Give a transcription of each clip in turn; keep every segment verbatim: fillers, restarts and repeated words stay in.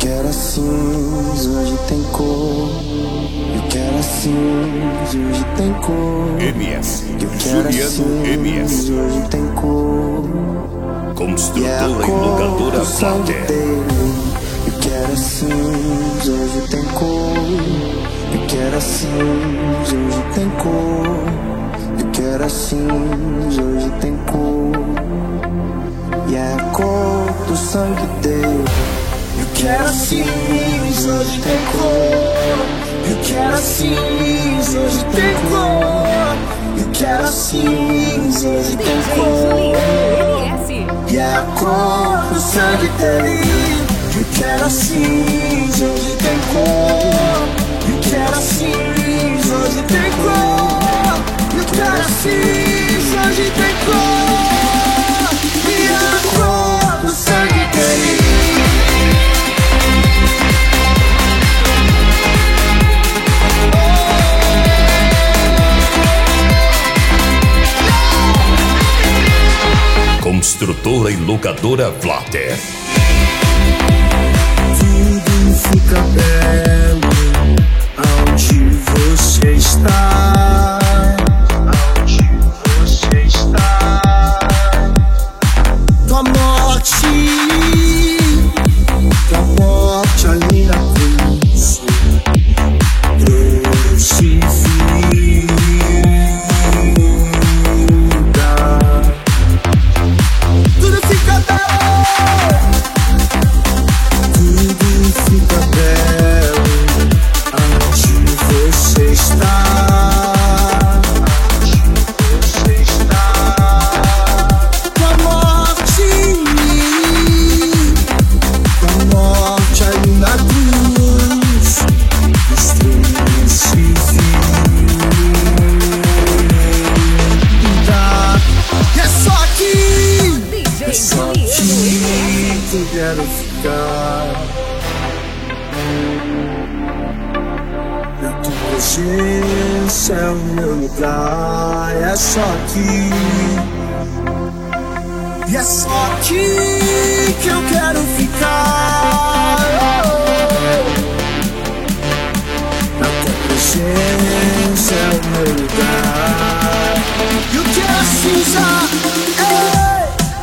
que era cinza, hoje tem cor. Eu que era cinza, hoje tem cor. M S, Eu que era Juliano M S, cinza, hoje tem cor. construtora e locadora Flater. Eu que era cinza, hoje tem cor. Eu que era cinza, hoje tem cor. Eu que era cinza, hoje tem cor. E é a cor do sangue dele. Eu que era cinza, hoje tem cor. Eu que era cinza, hoje tem cor. Eu que era cinza, hoje tem cor. E é a cor do sangue dele. Eu que era cinza, hoje tem cor. Eu que era cinza, hoje tem cor. Eu que era cinza, hoje tem cor. E é a cor do sangue dele. Construtora e locadora Flater. Tudo fica belo aonde você está. Aonde você está. Tua morte, tua morte ali na cruz trouxe vida. Tudo fica belo, tudo fica belo aonde você está. Aonde você está. Tua morte, tua morte ali na cruz trouxe vida. E é só aqui, é só aqui que eu quero ficar. Na tua presença é o meu lugar. É só aqui, e é só aqui que eu quero ficar. Na tua presença é o meu lugar. E o que é cinza? Ei!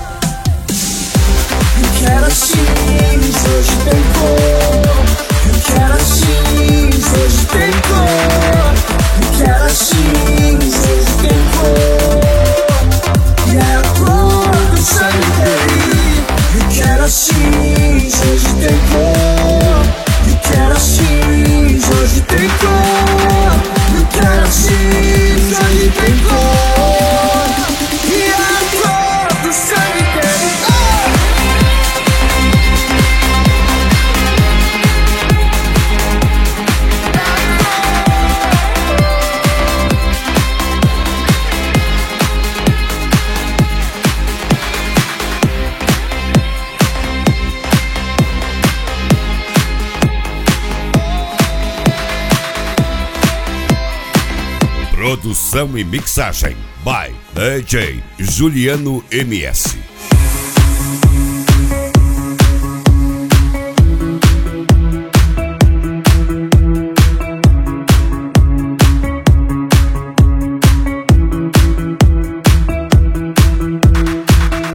Eu quero cinza, hoje tem cor. Eu quero cinza, hoje tem cor. Eu quero cinza, hoje tem cor. E é a cor do sangue dele. Eu quero cinza, hoje tem cor. Eu quero cinza, hoje tem cor. Eu quero cinza, hoje tem cor. E é a cor do sangue dele. Produção e mixagem by D J Juliano M S.